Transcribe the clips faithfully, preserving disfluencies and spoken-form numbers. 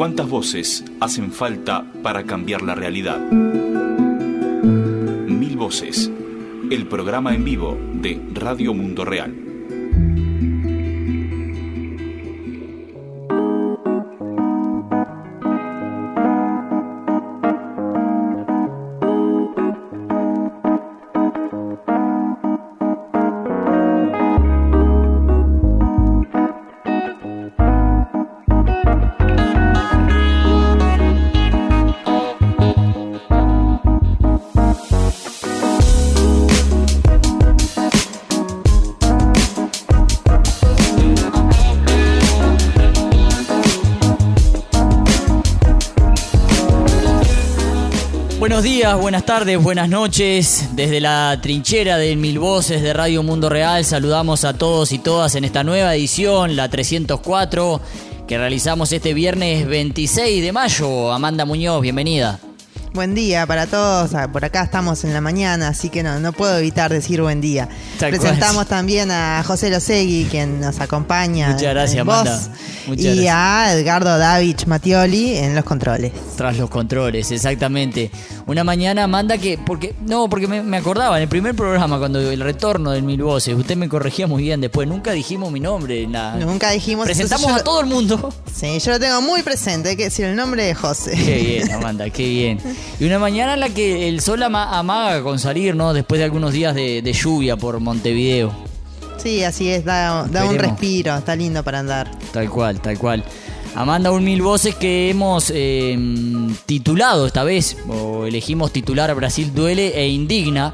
¿Cuántas voces hacen falta para cambiar la realidad? Mil Voces, el programa en vivo de Radio Mundo Real. Buenos días, buenas tardes, buenas noches. Desde la trinchera de Mil Voces de Radio Mundo Real saludamos a todos y todas en esta nueva edición, la trescientos cuatro, que realizamos este viernes veintiséis de mayo. Amanda Muñoz, bienvenida. Buen día para todos, por acá estamos en la mañana, así que no, no puedo evitar decir buen día. Tal Presentamos cual. También a José Losegui, quien nos acompaña. Muchas gracias, en Amanda. Voz, Muchas y gracias. a Edgardo Davich Mattioli en los controles. Tras los controles, exactamente. Una mañana, Amanda, que... porque No, porque me, me acordaba, en el primer programa, cuando el retorno del Mil Voces, usted me corregía muy bien después, nunca dijimos mi nombre. Nada. Nunca dijimos... Presentamos a yo, todo el mundo. Sí, yo lo tengo muy presente, hay que decir el nombre de José. Qué bien, Amanda, qué bien. Y una mañana en la que el sol ama, amaga con salir, ¿no? Después de algunos días de, de lluvia por Montevideo. Sí, así es, da, da un respiro, está lindo para andar. Tal cual, tal cual. Amanda, un Mil Voces que hemos eh, titulado esta vez, o elegimos titular Brasil duele e indigna,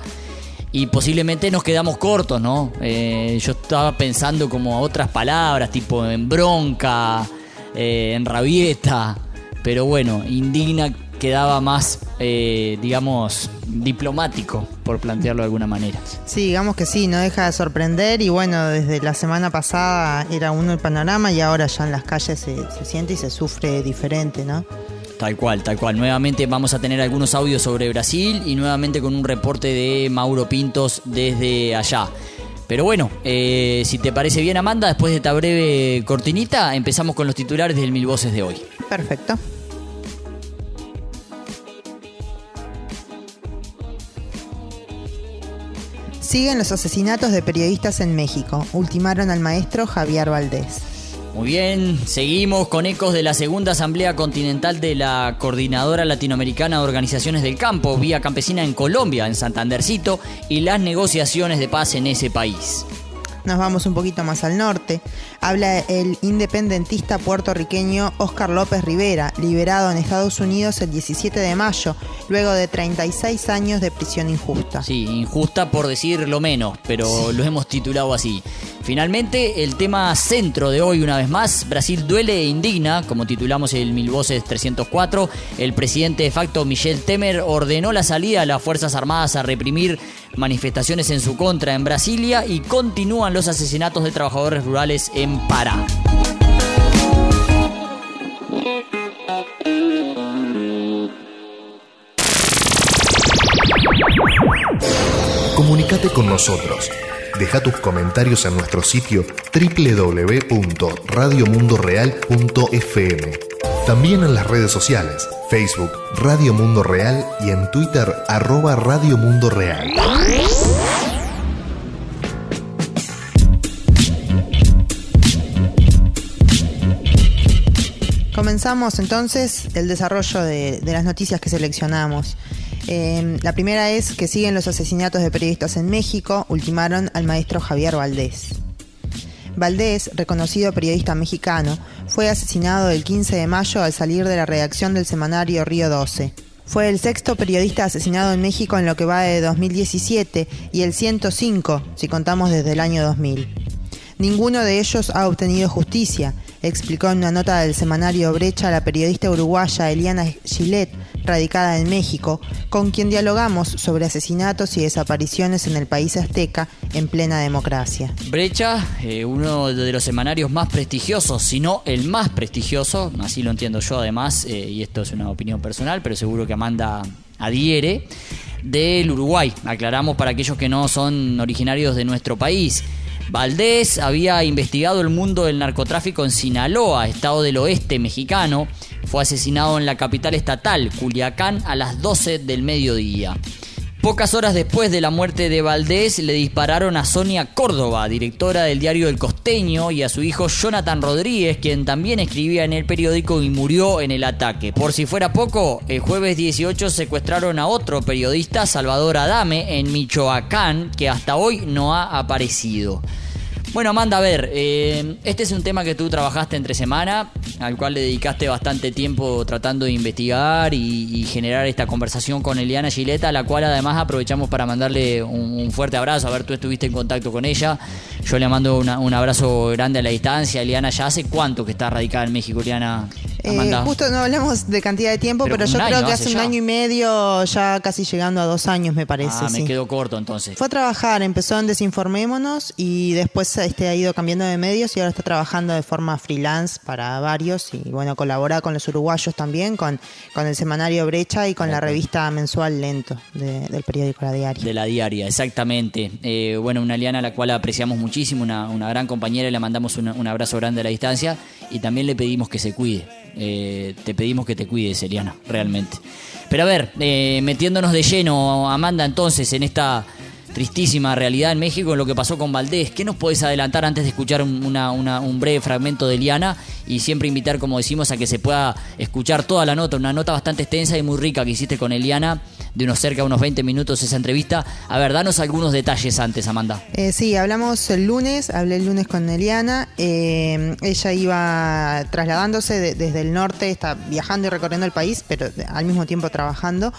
y posiblemente nos quedamos cortos, ¿no? Eh, yo estaba pensando como otras palabras, tipo en bronca, eh, en rabieta, pero bueno, indigna quedaba más, eh, digamos, diplomático, por plantearlo de alguna manera. Sí, digamos que sí, no deja de sorprender y bueno, desde la semana pasada era uno el panorama y ahora ya en las calles se, se siente y se sufre diferente, ¿no? Tal cual, tal cual. Nuevamente vamos a tener algunos audios sobre Brasil y nuevamente con un reporte de Mauro Pintos desde allá. Pero bueno, eh, si te parece bien, Amanda, después de esta breve cortinita, empezamos con los titulares del Mil Voces de hoy. Perfecto. Siguen los asesinatos de periodistas en México. Ultimaron al maestro Javier Valdés. Muy bien, seguimos con ecos de la segunda Asamblea Continental de la Coordinadora Latinoamericana de Organizaciones del Campo, Vía Campesina en Colombia, en Santandercito, y las negociaciones de paz en ese país. Nos vamos un poquito más al norte. Habla el independentista puertorriqueño Óscar López Rivera, liberado en Estados Unidos el diecisiete de mayo, luego de treinta y seis años de prisión injusta. Sí, injusta por decir lo menos, pero sí, lo hemos titulado así. Finalmente, el tema centro de hoy, una vez más, Brasil duele e indigna, como titulamos el Mil Voces trescientos cuatro. El presidente de facto, Michel Temer, ordenó la salida de las Fuerzas Armadas a reprimir manifestaciones en su contra en Brasilia y continúan los asesinatos de trabajadores rurales en Pará. Comunícate con nosotros. Deja tus comentarios en nuestro sitio doble u doble u doble u punto radio mundo real punto f m. También en las redes sociales, Facebook Radio Mundo Real y en Twitter arroba Radio Mundo Real. Comenzamos entonces el desarrollo de, de las noticias que seleccionamos. Eh, la primera es que siguen los asesinatos de periodistas en México. Ultimaron al maestro Javier Valdés. Valdés, reconocido periodista mexicano, fue asesinado el quince de mayo al salir de la redacción del semanario Río doce. Fue el sexto periodista asesinado en México en lo que va de dos mil diecisiete y el ciento cinco si contamos desde el año dos mil. Ninguno de ellos ha obtenido justicia, explicó en una nota del semanario Brecha la periodista uruguaya Eliana Gillette, radicada en México, con quien dialogamos sobre asesinatos y desapariciones en el país azteca en plena democracia. Brecha, eh, uno de los semanarios más prestigiosos, si no el más prestigioso, así lo entiendo yo además, eh, y esto es una opinión personal, pero seguro que Amanda adhiere, del Uruguay. Aclaramos para aquellos que no son originarios de nuestro país. Valdés había investigado el mundo del narcotráfico en Sinaloa, estado del oeste mexicano. fue asesinado en la capital estatal, Culiacán, a las doce del mediodía. Pocas horas después de la muerte de Valdés, le dispararon a Sonia Córdoba, directora del diario El Costeño, y a su hijo Jonathan Rodríguez, quien también escribía en el periódico y murió en el ataque. Por si fuera poco, el jueves dieciocho secuestraron a otro periodista, Salvador Adame, en Michoacán, que hasta hoy no ha aparecido. Bueno, Amanda, a ver, eh, este es un tema que tú trabajaste entre semana, al cual le dedicaste bastante tiempo tratando de investigar y, y generar esta conversación con Eliana Gileta, a la cual además aprovechamos para mandarle un, un fuerte abrazo. A ver, tú estuviste en contacto con ella, yo le mando una, un abrazo grande a la distancia. Eliana, ¿ya hace cuánto que está radicada en México, Eliana? Eh, justo no hablamos de cantidad de tiempo, pero, pero yo creo que hace un ya. año y medio, ya casi llegando a dos años, me parece. Ah, me sí. quedó corto entonces. Fue a trabajar, empezó en Desinformémonos y después este, ha ido cambiando de medios y ahora está trabajando de forma freelance para varios y bueno, colabora con los uruguayos también, con, con el semanario Brecha y con okay. la revista mensual Lento de, del periódico La Diaria. De La Diaria, exactamente. Eh, bueno, una Eliana a la cual apreciamos muchísimo, una, una gran compañera, y le mandamos una, un abrazo grande a la distancia y también le pedimos que se cuide. Eh, te pedimos que te cuides, Eliana, realmente. Pero a ver, eh, metiéndonos de lleno, Amanda, entonces, en esta tristísima realidad en México, en lo que pasó con Valdés, ¿qué nos podés adelantar antes de escuchar una, una, un breve fragmento de Eliana? Y siempre invitar, como decimos, a que se pueda escuchar toda la nota, una nota bastante extensa y muy rica que hiciste con Eliana, de unos cerca de unos veinte minutos esa entrevista. A ver, danos algunos detalles antes, Amanda. Eh, sí, hablamos el lunes, hablé el lunes con Eliana. Eh, ella iba trasladándose de, desde el norte, está viajando y recorriendo el país, pero al mismo tiempo trabajando.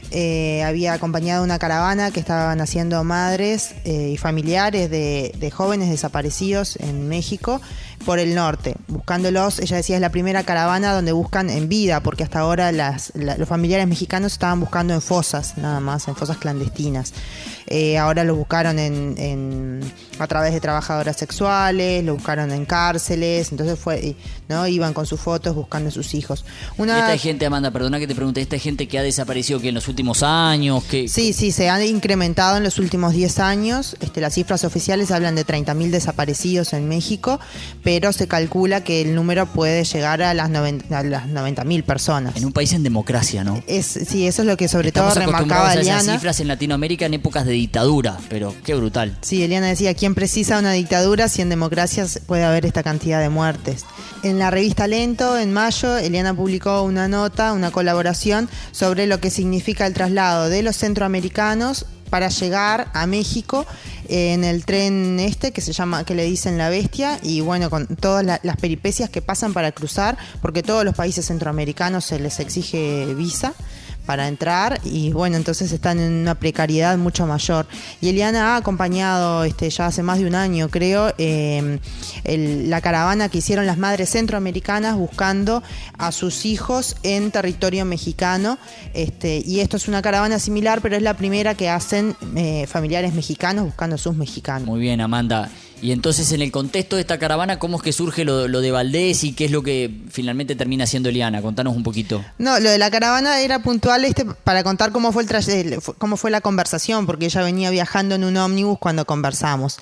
Eh, había acompañado una caravana que estaban haciendo madres eh, y familiares de, de jóvenes desaparecidos en México por el norte, buscándolos. Ella decía, es la primera caravana donde buscan en vida, porque hasta ahora las, la, los familiares mexicanos estaban buscando en fosas, nada más, en fosas clandestinas. Eh, ahora los buscaron en, en, a través de trabajadoras sexuales, lo buscaron en cárceles, entonces fue, ¿no? Iban con sus fotos buscando a sus hijos. Una... ¿Y esta gente, Amanda, perdona que te pregunte, esta gente que ha desaparecido que en los últimos años? Que... Sí, sí, se han incrementado en los últimos diez años. Este, las cifras oficiales hablan de treinta mil desaparecidos en México, pero se calcula que el número puede llegar a las noventa mil personas. En un país en democracia, ¿no? Es, sí, eso es lo que sobre Estamos todo remarcaba Eliana. Esas cifras en Latinoamérica en épocas de dictadura, pero qué brutal. Sí, Eliana decía, ¿quién precisa una dictadura si en democracias puede haber esta cantidad de muertes? En la revista Lento, en mayo, Eliana publicó una nota, una colaboración sobre lo que significa el traslado de los centroamericanos para llegar a México eh, en el tren este que se llama, que le dicen La Bestia, y bueno, con todas la, las peripecias que pasan para cruzar, porque todos los países centroamericanos se les exige visa para entrar y bueno, entonces están en una precariedad mucho mayor. Y Eliana ha acompañado este, ya hace más de un año, creo, eh, el, la caravana que hicieron las madres centroamericanas buscando a sus hijos en territorio mexicano. Este, y esto es una caravana similar, pero es la primera que hacen eh, familiares mexicanos buscando a sus mexicanos. Muy bien, Amanda. Y entonces, en el contexto de esta caravana, ¿cómo es que surge lo, lo de Valdés y qué es lo que finalmente termina siendo Eliana? Contanos un poquito. No, lo de la caravana era puntual este para contar cómo fue el tray- cómo fue la conversación, porque ella venía viajando en un ómnibus cuando conversamos.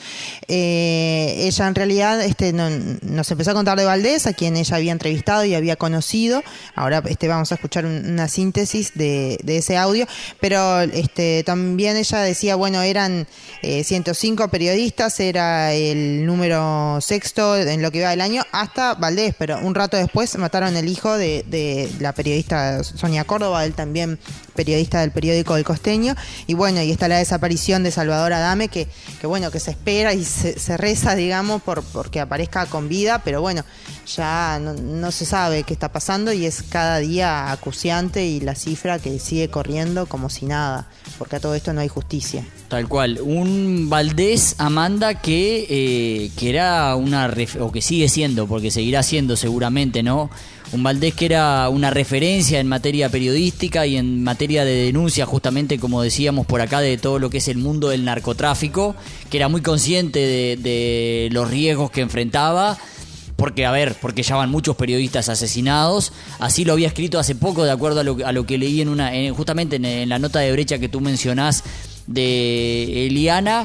Eh, ella en realidad este, no, nos empezó a contar de Valdés, a quien ella había entrevistado y había conocido. Ahora este, vamos a escuchar un, una síntesis de, de ese audio, pero este, también ella decía, bueno, eran eh, ciento cinco periodistas, era el número sexto en lo que iba del año, hasta Valdés, pero un rato después mataron el hijo de, de la periodista Sonia Córdoba, él también periodista del periódico El Costeño, y bueno, y está la desaparición de Salvador Adame, que, que bueno, que se espera y se, se reza, digamos, por porque aparezca con vida, pero bueno, ya no, no se sabe qué está pasando y es cada día acuciante y la cifra que sigue corriendo como si nada, porque a todo esto no hay justicia. Tal cual, un Valdés, Amanda, que, eh, que era una, ref- o que sigue siendo, porque seguirá siendo seguramente, ¿no? Un Valdés que era una referencia en materia periodística y en materia de denuncia, justamente como decíamos por acá, de todo lo que es el mundo del narcotráfico, que era muy consciente de, de los riesgos que enfrentaba, porque, a ver, porque ya van muchos periodistas asesinados. Así lo había escrito hace poco, de acuerdo a lo, a lo que leí en una, en, justamente en, en la nota de Brecha que tú mencionás de Eliana.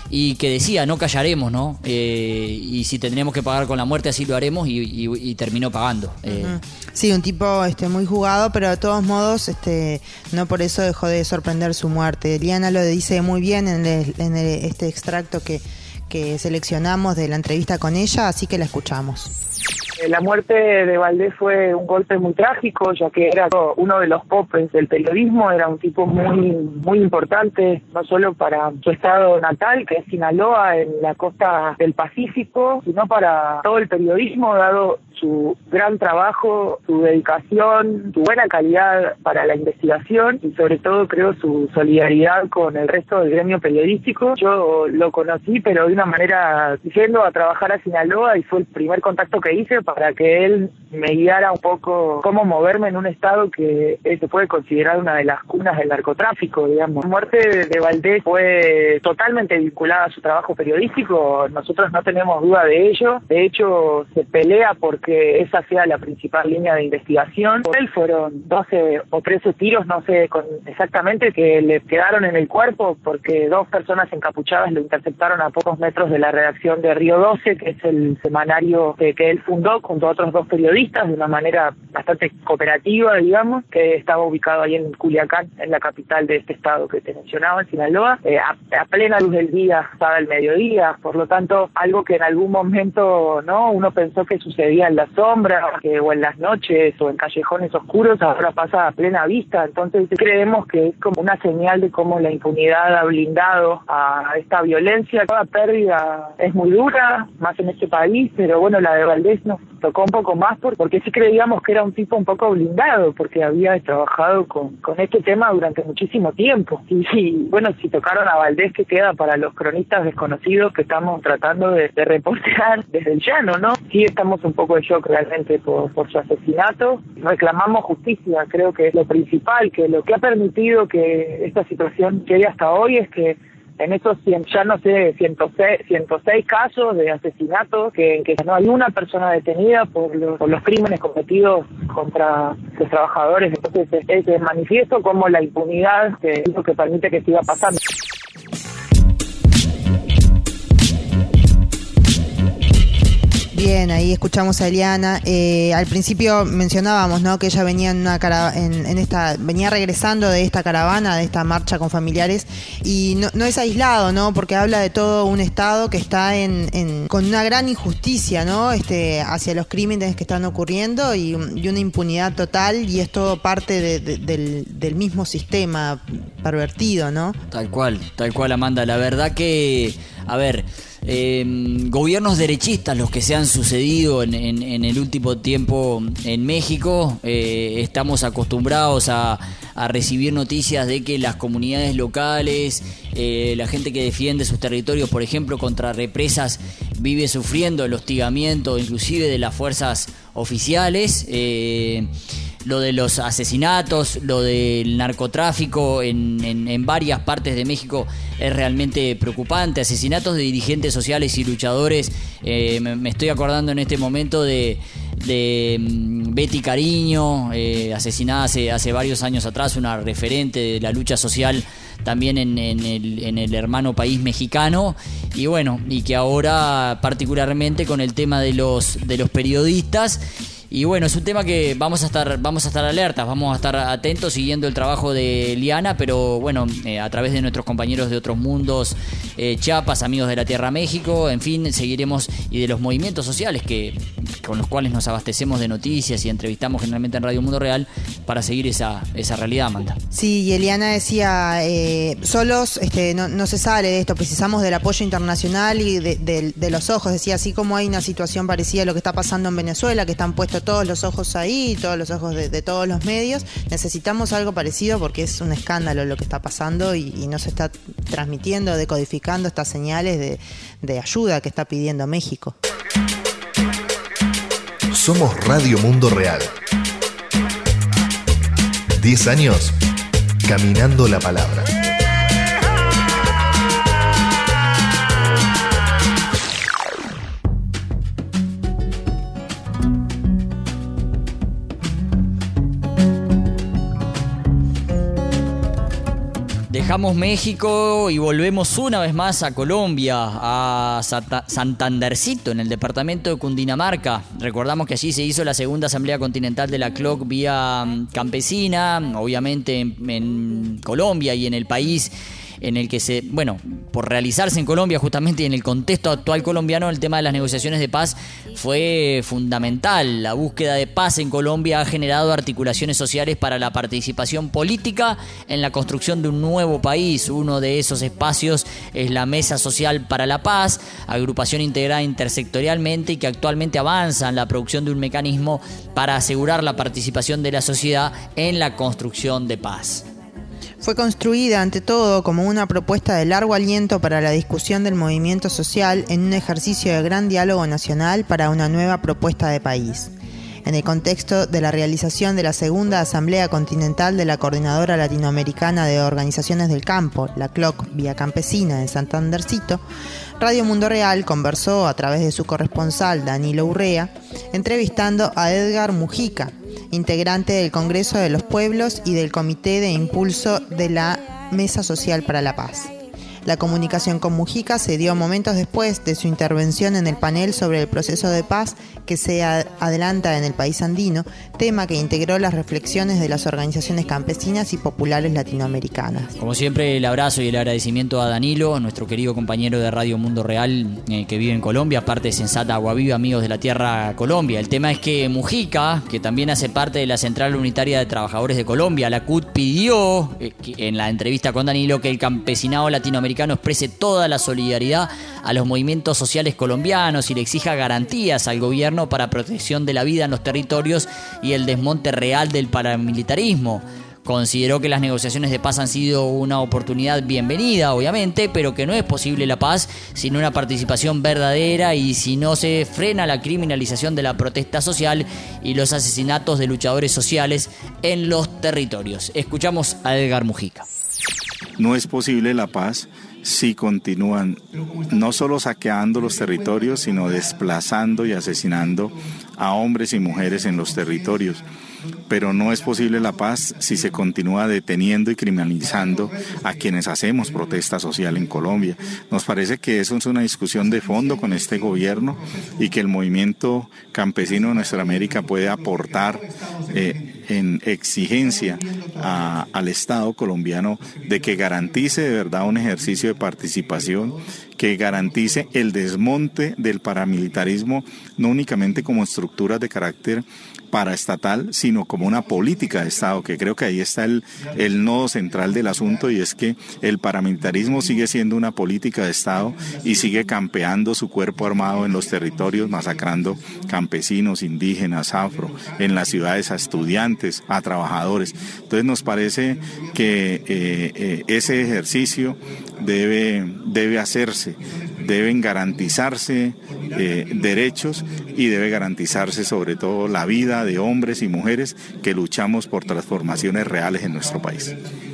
y que decía, no callaremos, ¿no? Eh, y si tendríamos que pagar con la muerte, así lo haremos, y, y, y terminó pagando. Eh. Uh-huh. Sí, un tipo este, muy jugado, pero de todos modos, este, no por eso dejó de sorprender su muerte. Eliana lo dice muy bien en, el, en el, este extracto que, que seleccionamos de la entrevista con ella, así que la escuchamos. La muerte de Valdés fue un golpe muy trágico, ya que era uno de los popes del periodismo, era un tipo muy muy importante, no solo para su estado natal, que es Sinaloa, en la costa del Pacífico, sino para todo el periodismo, dado su gran trabajo, su dedicación, su buena calidad para la investigación y sobre todo creo su solidaridad con el resto del gremio periodístico. Yo lo conocí, pero de una manera yendo a trabajar a Sinaloa, y fue el primer contacto que hice para que él me guiara un poco cómo moverme en un estado que se puede considerar una de las cunas del narcotráfico, digamos. La muerte de, de Valdés fue totalmente vinculada a su trabajo periodístico, nosotros no tenemos duda de ello, de hecho se pelea porque esa sea la principal línea de investigación. Por él fueron doce o trece tiros, no sé con exactamente, que le quedaron en el cuerpo porque dos personas encapuchadas lo interceptaron a pocos metros de la redacción de Río doce, que es el semanario que, que él fundó junto a otros dos periodistas de una manera bastante cooperativa, digamos, que estaba ubicado ahí en Culiacán, en la capital de este estado que te mencionaba, en Sinaloa, eh, a, a plena luz del día, estaba el mediodía, por lo tanto, algo que en algún momento no uno pensó que sucedía en la sombra, que, o en las noches, o en callejones oscuros, ahora pasa a plena vista. Entonces creemos que es como una señal de cómo la impunidad ha blindado a esta violencia. Toda pérdida es muy dura, más en este país, pero bueno, la de Valdés nos tocó un poco más porque sí creíamos que era un tipo un poco blindado, porque había trabajado con, con este tema durante muchísimo tiempo. Y, y bueno, si tocaron a Valdés, ¿qué queda para los cronistas desconocidos que estamos tratando de, de reportear desde el llano, no? Sí, estamos un poco en shock realmente por, por su asesinato. Reclamamos justicia, creo que es lo principal, que lo que ha permitido que esta situación quede hasta hoy es que en esos cien, ya no sé, ciento seis, ciento seis casos de asesinatos, que, que no hay una persona detenida por los, por los crímenes cometidos contra los trabajadores. Entonces es, es manifiesto como la impunidad que es lo que permite que siga pasando. Bien, ahí escuchamos a Eliana. Eh, al principio mencionábamos, ¿no?, que ella venía en una cara, en, en esta, venía regresando de esta caravana, de esta marcha con familiares, y no, no es aislado, ¿no?, porque habla de todo un estado que está en, en con una gran injusticia, ¿no?, este, hacia los crímenes que están ocurriendo y, y una impunidad total, y es todo parte de, de, del, del mismo sistema pervertido, ¿no? Tal cual, tal cual, Amanda. La verdad que, a ver, Eh, gobiernos derechistas los que se han sucedido en, en, en el último tiempo en México, eh, estamos acostumbrados a, a recibir noticias de que las comunidades locales, eh, la gente que defiende sus territorios, por ejemplo, contra represas, vive sufriendo el hostigamiento inclusive de las fuerzas oficiales. eh, Lo de los asesinatos, lo del narcotráfico en, en, en varias partes de México es realmente preocupante. Asesinatos de dirigentes sociales y luchadores. Eh, me, me estoy acordando en este momento de, de um, Betty Cariño, eh, asesinada hace, hace varios años atrás, una referente de la lucha social también en, en, el, en el hermano país mexicano. Y bueno, y que ahora particularmente con el tema de los, de los periodistas. Y bueno, es un tema que vamos a estar vamos a estar alertas, vamos a estar atentos siguiendo el trabajo de Eliana, pero bueno, eh, a través de nuestros compañeros de Otros Mundos, eh, Chiapas, Amigos de la Tierra México, en fin, seguiremos, y de los movimientos sociales que con los cuales nos abastecemos de noticias y entrevistamos generalmente en Radio Mundo Real para seguir esa esa realidad, Amanda. Sí, y Eliana decía, eh, solos este, no, no se sale de esto, precisamos del apoyo internacional y de, de, de los ojos. Decía, así como hay una situación parecida a lo que está pasando en Venezuela, que están puestos todos los ojos ahí, todos los ojos de, de todos los medios, necesitamos algo parecido porque es un escándalo lo que está pasando y, y no se está transmitiendo, decodificando estas señales de, de ayuda que está pidiendo México. Somos Radio Mundo Real. Diez años caminando la palabra. Dejamos México y volvemos una vez más a Colombia, a Santa- Santandercito, en el departamento de Cundinamarca. Recordamos que allí se hizo la segunda Asamblea Continental de la C L O C vía campesina, obviamente en, en Colombia y en el país en el que se, bueno, por realizarse en Colombia justamente y en el contexto actual colombiano, el tema de las negociaciones de paz fue fundamental. La búsqueda de paz en Colombia ha generado articulaciones sociales para la participación política en la construcción de un nuevo país. Uno de esos espacios es la Mesa Social para la Paz, agrupación integrada intersectorialmente y que actualmente avanza en la producción de un mecanismo para asegurar la participación de la sociedad en la construcción de paz. Fue construida ante todo como una propuesta de largo aliento para la discusión del movimiento social en un ejercicio de gran diálogo nacional para una nueva propuesta de país. En el contexto de la realización de la segunda Asamblea Continental de la Coordinadora Latinoamericana de Organizaciones del Campo, la C L O C Vía Campesina en Santandercito, Radio Mundo Real conversó a través de su corresponsal Danilo Urrea, entrevistando a Edgar Mujica, integrante del Congreso de los Pueblos y del Comité de Impulso de la Mesa Social para la Paz. La comunicación con Mujica se dio momentos después de su intervención en el panel sobre el proceso de paz que se adelanta en el país andino, tema que integró las reflexiones de las organizaciones campesinas y populares latinoamericanas. Como siempre, el abrazo y el agradecimiento a Danilo, nuestro querido compañero de Radio Mundo Real eh, que vive en Colombia, parte de Sensata Agua Viva, amigos de la tierra Colombia. El tema es que Mujica, que también hace parte de la Central Unitaria de Trabajadores de Colombia, la C U T, pidió eh, en la entrevista con Danilo que el campesinado latinoamericano exprese toda la solidaridad a los movimientos sociales colombianos y le exija garantías al gobierno para protección de la vida en los territorios y el desmonte real del paramilitarismo. Consideró que las negociaciones de paz han sido una oportunidad bienvenida, obviamente, pero que no es posible la paz sin una participación verdadera y si no se frena la criminalización de la protesta social y los asesinatos de luchadores sociales en los territorios. Escuchamos a Edgar Mujica. No es posible la paz si continúan no solo saqueando los territorios, sino desplazando y asesinando a hombres y mujeres en los territorios. Pero no es posible la paz si se continúa deteniendo y criminalizando a quienes hacemos protesta social en Colombia. Nos parece que eso es una discusión de fondo con este gobierno y que el movimiento campesino de nuestra América puede aportar eh, en exigencia a, al Estado colombiano de que garantice de verdad un ejercicio de participación, que garantice el desmonte del paramilitarismo, no únicamente como estructuras de carácter paraestatal, sino como una política de Estado, que creo que ahí está el, el nodo central del asunto, y es que el paramilitarismo sigue siendo una política de Estado y sigue campeando su cuerpo armado en los territorios, masacrando campesinos, indígenas, afro, en las ciudades a estudiantes, a trabajadores. Entonces nos parece que eh, eh, ese ejercicio debe, debe hacerse, deben garantizarse eh, derechos y debe garantizarse sobre todo la vida de hombres y mujeres que luchamos por transformaciones reales en nuestro país.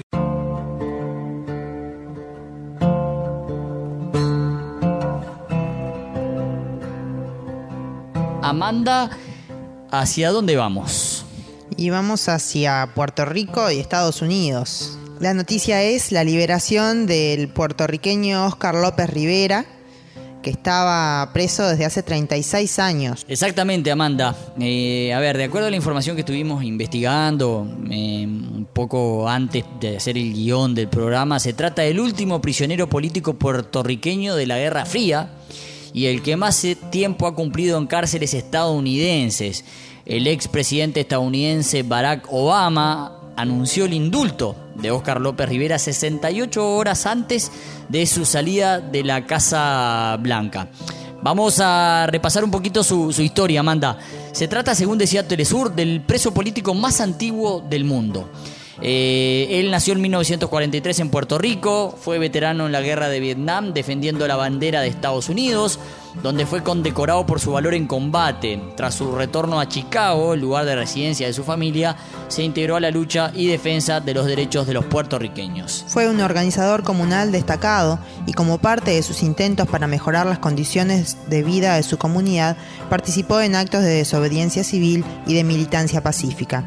Amanda, ¿hacia dónde vamos? Y vamos hacia Puerto Rico y Estados Unidos. La noticia es la liberación del puertorriqueño Óscar López Rivera, que estaba preso desde hace treinta y seis años. Exactamente, Amanda. Eh, a ver, de acuerdo a la información que estuvimos investigando eh, un poco antes de hacer el guión del programa, se trata del último prisionero político puertorriqueño de la Guerra Fría y el que más tiempo ha cumplido en cárceles estadounidenses. El expresidente estadounidense Barack Obama anunció el indulto de Óscar López Rivera sesenta y ocho horas antes de su salida de la Casa Blanca. Vamos a repasar un poquito su, su historia, Amanda. Se trata, según decía Telesur, del preso político más antiguo del mundo. Eh, él nació en mil novecientos cuarenta y tres en Puerto Rico, fue veterano en la guerra de Vietnam defendiendo la bandera de Estados Unidos, donde fue condecorado por su valor en combate. Tras su retorno a Chicago, el lugar de residencia de su familia, se integró a la lucha y defensa de los derechos de los puertorriqueños. Fue un organizador comunal destacado y como parte de sus intentos para mejorar las condiciones de vida de su comunidad, participó en actos de desobediencia civil y de militancia pacífica.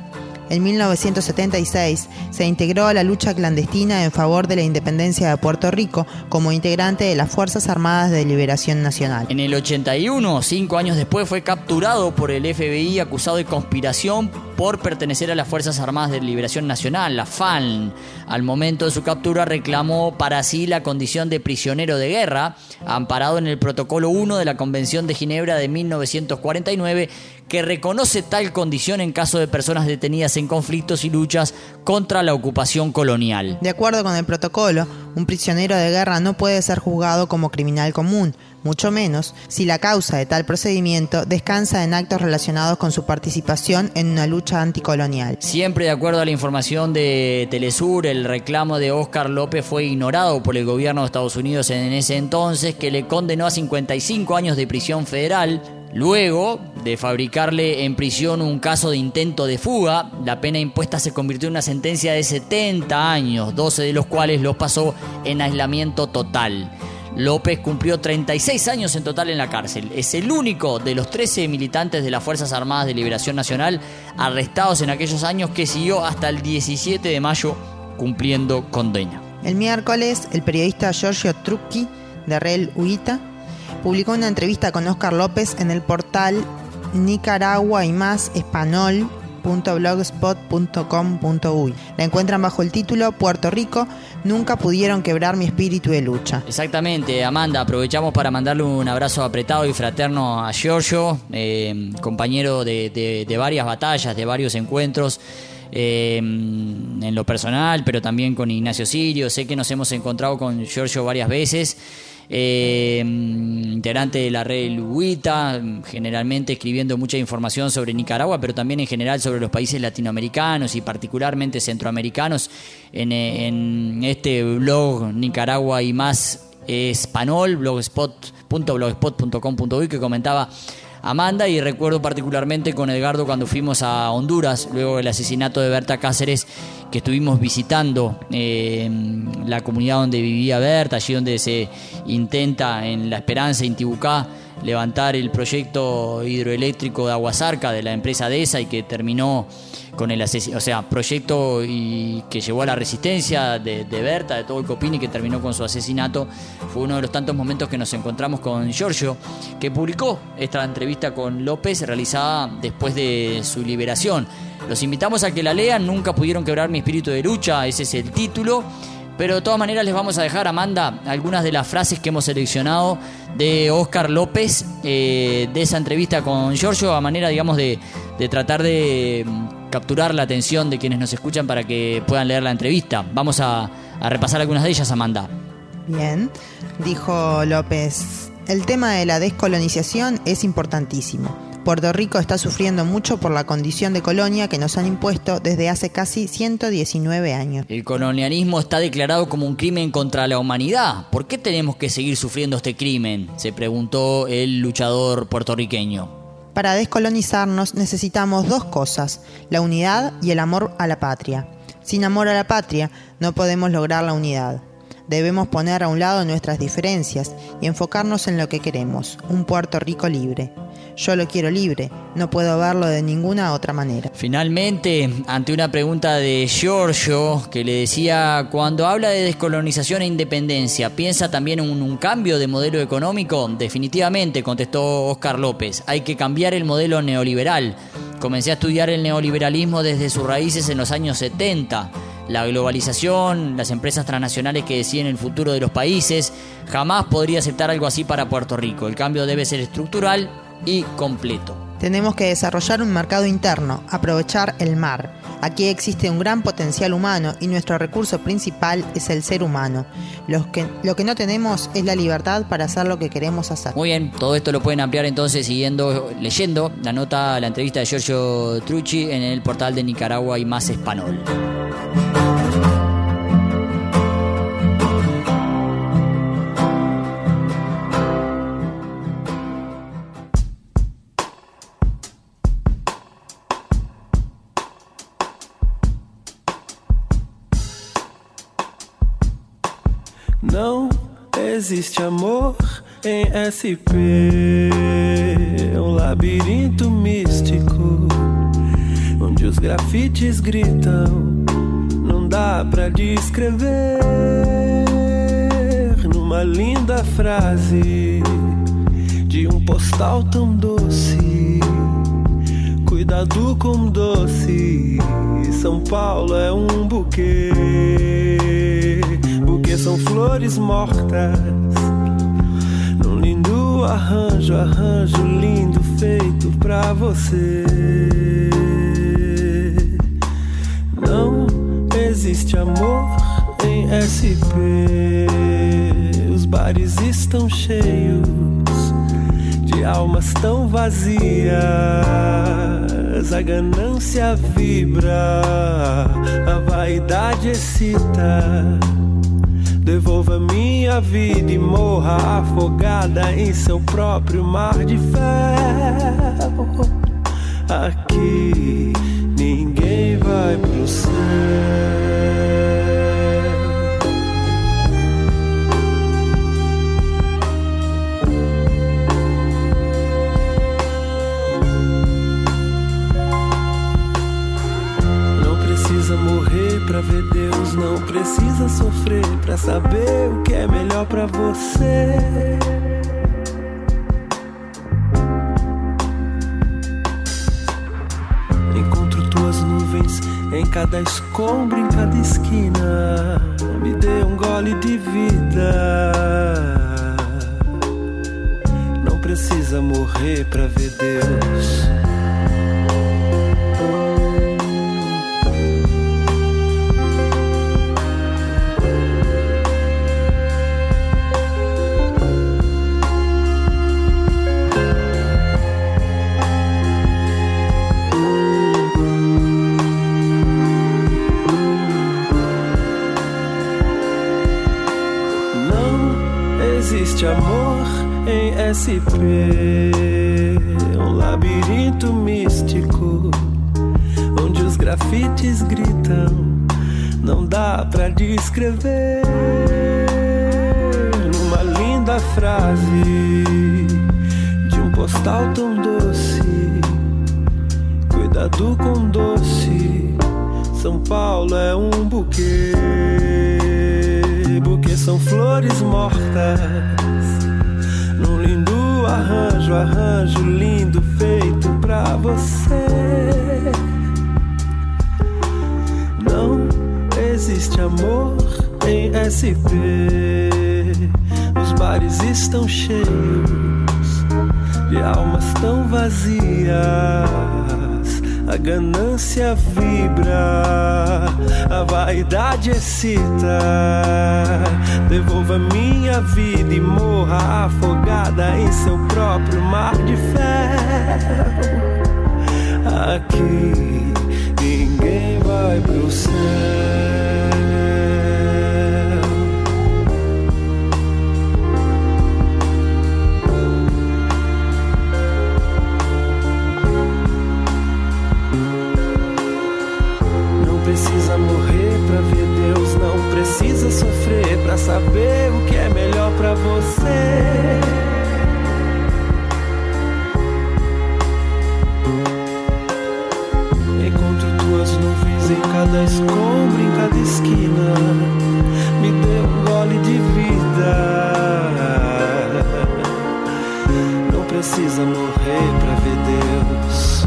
En mil novecientos setenta y seis se integró a la lucha clandestina en favor de la independencia de Puerto Rico como integrante de las Fuerzas Armadas de Liberación Nacional. En el ochenta y uno, cinco años después, fue capturado por el F B I acusado de conspiración por pertenecer a las Fuerzas Armadas de Liberación Nacional, la F A L N. Al momento de su captura reclamó para sí la condición de prisionero de guerra, amparado en el Protocolo uno de la Convención de Ginebra de mil novecientos cuarenta y nueve, que reconoce tal condición en caso de personas detenidas en conflictos y luchas contra la ocupación colonial. De acuerdo con el protocolo, un prisionero de guerra no puede ser juzgado como criminal común, mucho menos si la causa de tal procedimiento descansa en actos relacionados con su participación en una lucha anticolonial. Siempre de acuerdo a la información de Telesur, el reclamo de Óscar López fue ignorado por el gobierno de Estados Unidos en ese entonces, que le condenó a cincuenta y cinco años de prisión federal. Luego de fabricarle en prisión un caso de intento de fuga, la pena impuesta se convirtió en una sentencia de setenta años, doce de los cuales los pasó en aislamiento total. López cumplió treinta y seis años en total en la cárcel. Es el único de los trece militantes de las Fuerzas Armadas de Liberación Nacional arrestados en aquellos años que siguió hasta el diecisiete de mayo cumpliendo condena. El miércoles, el periodista Giorgio Trucchi, de Real Uita, publicó una entrevista con Óscar López en el portal Nicaragua y más español punto blogspot punto com punto uy. La encuentran bajo el título Puerto Rico, nunca pudieron quebrar mi espíritu de lucha. Exactamente, Amanda, aprovechamos para mandarle un abrazo apretado y fraterno a Giorgio, eh, compañero de, de, de varias batallas, de varios encuentros. Eh, en lo personal, pero también con Ignacio Sirio. Sé que nos hemos encontrado con Giorgio varias veces. Eh, integrante de la red Luguita, generalmente escribiendo mucha información sobre Nicaragua, pero también en general sobre los países latinoamericanos y particularmente centroamericanos, en, en este blog Nicaragua y más español, blogspot punto blogspot punto com punto uy, que comentaba Amanda. Y recuerdo particularmente con Edgardo cuando fuimos a Honduras luego del asesinato de Berta Cáceres, que estuvimos visitando eh, la comunidad donde vivía Berta, allí donde se intenta en La Esperanza, Intibucá, levantar el proyecto hidroeléctrico de Aguasarca de la empresa DESA, y que terminó con el asesinato, o sea, proyecto y que llevó a la resistencia de, de Berta, de todo el Copini, que terminó con su asesinato. Fue uno de los tantos momentos que nos encontramos con Giorgio, que publicó esta entrevista con López realizada después de su liberación. Los invitamos a que la lean. Nunca pudieron quebrar mi espíritu de lucha, ese es el título. Pero de todas maneras les vamos a dejar, Amanda, algunas de las frases que hemos seleccionado de Óscar López, eh, de esa entrevista con Giorgio, a manera, digamos, de, de tratar de capturar la atención de quienes nos escuchan para que puedan leer la entrevista. Vamos a, a repasar algunas de ellas, Amanda. Bien, dijo López, el tema de la descolonización es importantísimo. Puerto Rico está sufriendo mucho por la condición de colonia que nos han impuesto desde hace casi ciento diecinueve años. El colonialismo está declarado como un crimen contra la humanidad. ¿Por qué tenemos que seguir sufriendo este crimen?, se preguntó el luchador puertorriqueño. Para descolonizarnos necesitamos dos cosas, la unidad y el amor a la patria. Sin amor a la patria no podemos lograr la unidad. Debemos poner a un lado nuestras diferencias y enfocarnos en lo que queremos, un Puerto Rico libre. Yo lo quiero libre, no puedo verlo de ninguna otra manera. Finalmente, ante una pregunta de Giorgio, que le decía, cuando habla de descolonización e independencia, ¿piensa también en un, un cambio de modelo económico? Definitivamente, contestó Óscar López, hay que cambiar el modelo neoliberal. Comencé a estudiar el neoliberalismo desde sus raíces en los años setenta. La globalización, las empresas transnacionales que deciden el futuro de los países. Jamás podría aceptar algo así para Puerto Rico. El cambio debe ser estructural y completo. Tenemos que desarrollar un mercado interno, aprovechar el mar. Aquí existe un gran potencial humano y nuestro recurso principal es el ser humano. Lo que, lo que no tenemos es la libertad para hacer lo que queremos hacer. Muy bien, todo esto lo pueden ampliar entonces siguiendo, leyendo la nota, la entrevista de Giorgio Trucchi en el portal de Nicaragua y más español. Não existe amor em S P, é um labirinto místico, onde onde os grafites gritam, não dá pra descrever numa linda frase de um postal tão doce. Cuidado com doce, São Paulo é um buquê. Buquê são flores mortas num lindo arranjo, arranjo lindo feito pra você. Não existe amor em S P. Os bares estão cheios de almas tão vazias. A ganância vibra, a vaidade excita. Devolva minha vida e morra afogada em seu próprio mar de ferro. Aqui ninguém vai pro céu. Morrer pra ver Deus, não precisa sofrer pra saber o que é melhor pra você. Encontro tuas nuvens em cada escombro, em cada esquina. Me dê um gole de vida. Não precisa morrer pra ver Deus. Existe amor em S P, um labirinto místico, onde os grafites gritam, não dá pra descrever numa linda frase de um postal tão doce. Cuidado com doce, São Paulo é um buquê. Buquê são flores mortas num lindo arranjo, arranjo lindo feito pra você. Não existe amor em S P. Os bares estão cheios de almas tão vazias. A ganância vibra, a vaidade excita. Devolva minha vida e morra afogada em seu próprio mar de ferro. Aqui ninguém vai pro céu. Precisa morrer pra ver Deus, não precisa sofrer pra saber o que é melhor pra você. Encontro tuas nuvens em cada escombro, em cada esquina. Me dê um gole de vida. Não precisa morrer pra ver Deus.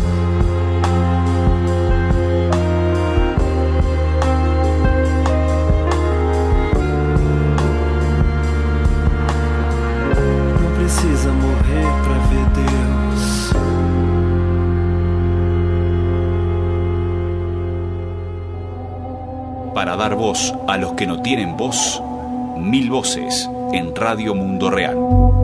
Precisa morrer pra ver Deus. Para dar voz a los que no tienen voz, mil voces en Radio Mundo Real.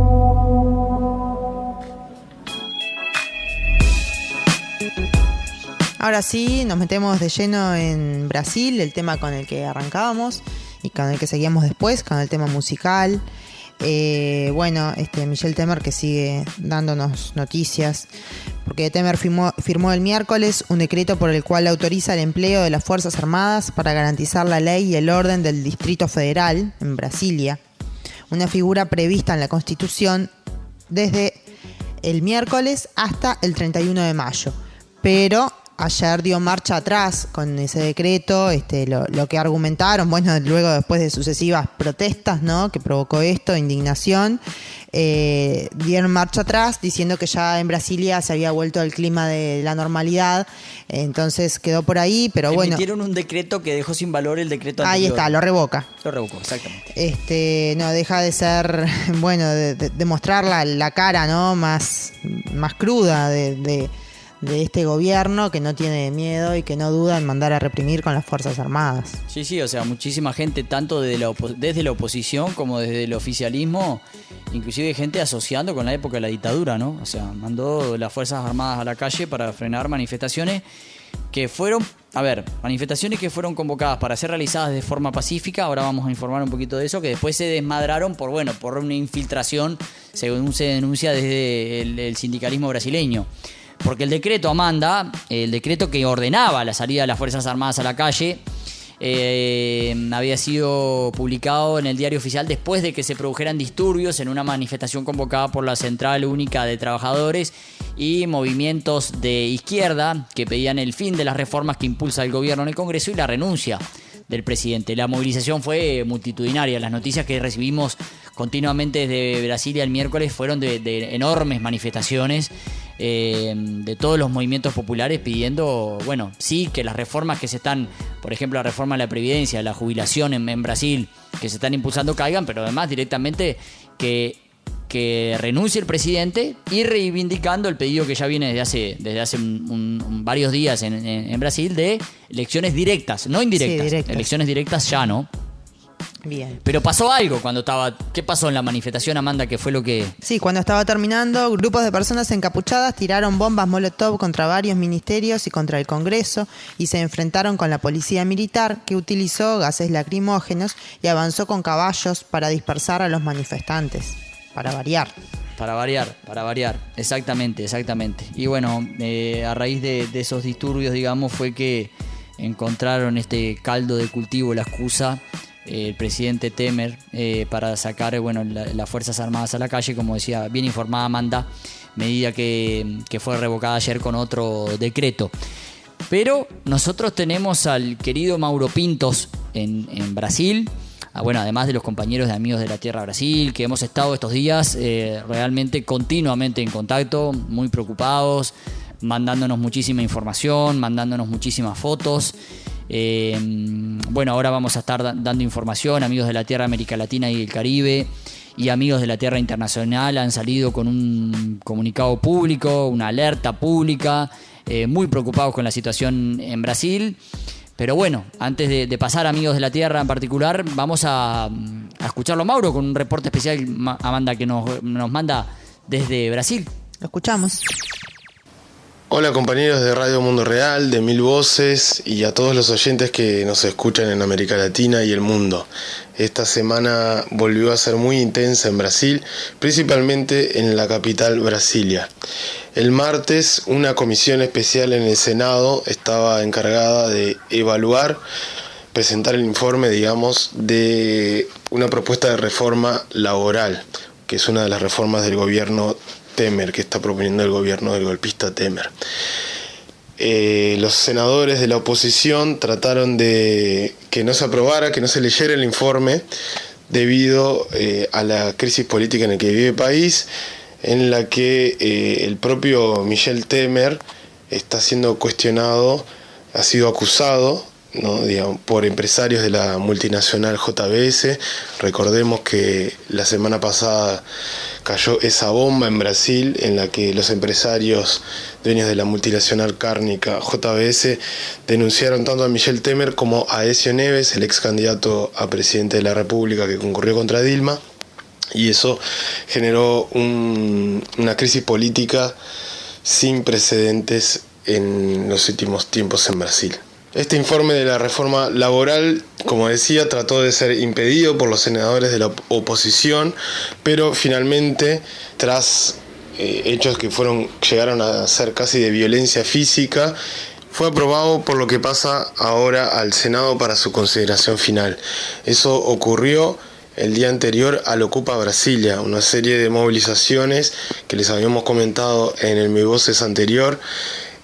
Ahora sí, nos metemos de lleno en Brasil, el tema con el que arrancábamos y con el que seguíamos después, con el tema musical. Eh, bueno, este Michel Temer que sigue dándonos noticias, porque Temer firmó, firmó el miércoles un decreto por el cual autoriza el empleo de las Fuerzas Armadas para garantizar la ley y el orden del Distrito Federal en Brasilia, una figura prevista en la Constitución desde el miércoles hasta el treinta y uno de mayo, pero ayer dio marcha atrás con ese decreto. Este, lo, lo que argumentaron, bueno, luego después de sucesivas protestas, ¿no?, que provocó esto, indignación, eh, dieron marcha atrás diciendo que ya en Brasilia se había vuelto al clima de la normalidad, entonces quedó por ahí, pero bueno. Emitieron un decreto que dejó sin valor el decreto Ahí anterior. está, lo revoca. Lo revocó, exactamente. Este, no deja de ser, bueno, de, de, de mostrar la, la cara, ¿no?, más, más cruda de, de, de este gobierno, que no tiene miedo y que no duda en mandar a reprimir con las Fuerzas Armadas. Sí, sí, o sea, muchísima gente, tanto desde la, opo- desde la oposición como desde el oficialismo, inclusive gente asociando con la época de la dictadura, ¿no? O sea, mandó las Fuerzas Armadas a la calle para frenar manifestaciones que fueron, a ver, manifestaciones que fueron convocadas para ser realizadas de forma pacífica. Ahora vamos a informar un poquito de eso, que después se desmadraron por, bueno, por una infiltración, según se denuncia desde el, el sindicalismo brasileño. Porque el decreto, Amanda, el decreto que ordenaba la salida de las Fuerzas Armadas a la calle, eh, había sido publicado en el Diario Oficial después de que se produjeran disturbios en una manifestación convocada por la Central Única de Trabajadores y movimientos de izquierda que pedían el fin de las reformas que impulsa el gobierno en el Congreso y la renuncia del presidente. La movilización fue multitudinaria. Las noticias que recibimos continuamente desde Brasilia el miércoles fueron de, de enormes manifestaciones eh, de todos los movimientos populares pidiendo, bueno, sí, que las reformas que se están, por ejemplo, la reforma de la previdencia, la jubilación en, en Brasil, que se están impulsando caigan, pero además directamente que que renuncie el presidente, y reivindicando el pedido que ya viene desde hace desde hace un, un, un, varios días en, en, en Brasil de elecciones directas, no indirectas, sí, directas. Elecciones directas ya, ¿no? Bien. Pero pasó algo cuando estaba... ¿Qué pasó en la manifestación, Amanda? ¿Qué fue lo que...? Sí, cuando estaba terminando, grupos de personas encapuchadas tiraron bombas molotov contra varios ministerios y contra el Congreso y se enfrentaron con la policía militar, que utilizó gases lacrimógenos y avanzó con caballos para dispersar a los manifestantes. Para variar. Para variar, para variar, exactamente, exactamente. Y bueno, eh, a raíz de, de esos disturbios, digamos, fue que encontraron este caldo de cultivo, la excusa, eh, el presidente Temer, eh, para sacar, bueno, la, las Fuerzas Armadas a la calle, como decía, bien informada Amanda, medida que, que fue revocada ayer con otro decreto. Pero nosotros tenemos al querido Mauro Pintos en, en Brasil. Bueno, además de los compañeros de Amigos de la Tierra Brasil, que hemos estado estos días eh, realmente continuamente en contacto, muy preocupados, mandándonos muchísima información, mandándonos muchísimas fotos. Eh, bueno, ahora vamos a estar da- dando información. Amigos de la Tierra América Latina y el Caribe y Amigos de la Tierra Internacional han salido con un comunicado público, una alerta pública, eh, muy preocupados con la situación en Brasil. Pero bueno, antes de, de pasar a Amigos de la Tierra en particular, vamos a, a escucharlo a Mauro con un reporte especial, Amanda, que nos, nos manda desde Brasil. Lo escuchamos. Hola compañeros de Radio Mundo Real, de Mil Voces, y a todos los oyentes que nos escuchan en América Latina y el mundo. Esta semana volvió a ser muy intensa en Brasil, principalmente en la capital Brasilia. El martes, una comisión especial en el Senado estaba encargada de evaluar, presentar el informe, digamos, de una propuesta de reforma laboral, que es una de las reformas del gobierno Temer, que está proponiendo el gobierno del golpista Temer. Eh, los senadores de la oposición trataron de que no se aprobara, que no se leyera el informe, debido eh, a la crisis política en la que vive el país, en la que eh, el propio Michel Temer está siendo cuestionado, ha sido acusado, ¿no?, digamos, por empresarios de la multinacional J B S. Recordemos que la semana pasada cayó esa bomba en Brasil en la que los empresarios dueños de la multinacional cárnica J B S denunciaron tanto a Michel Temer como a Aécio Neves, el ex candidato a presidente de la República que concurrió contra Dilma, y eso generó un, una crisis política sin precedentes en los últimos tiempos en Brasil. Este informe de la reforma laboral, como decía, trató de ser impedido por los senadores de la oposición, pero finalmente, tras eh, hechos que fueron llegaron a ser casi de violencia física, fue aprobado, por lo que pasa ahora al Senado para su consideración final. Eso ocurrió el día anterior al Ocupa Brasilia, una serie de movilizaciones que les habíamos comentado en el Mi Voces anterior,